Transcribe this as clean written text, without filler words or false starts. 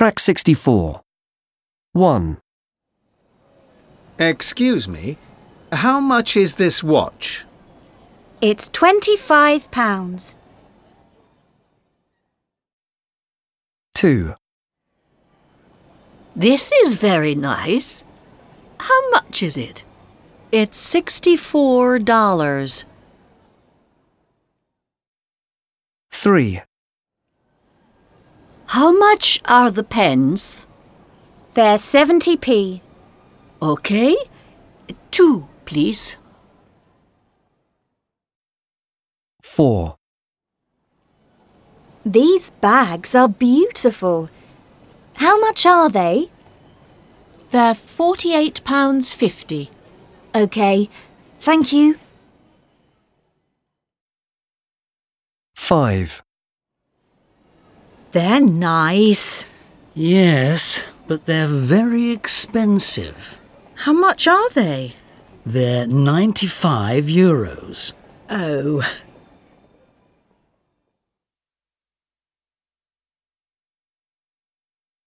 Track 64. 1, Excuse me, how much is this watch? It's £25. 2, This is very nice. How much is it? It's $64. 3, How much are the pens? They're 70p. Okay. 2, please. 4, These bags are beautiful. How much are they? They're £48.50. OK, thank you. 5, They're nice. Yes, but they're very expensive. How much are they? They're €95. Oh,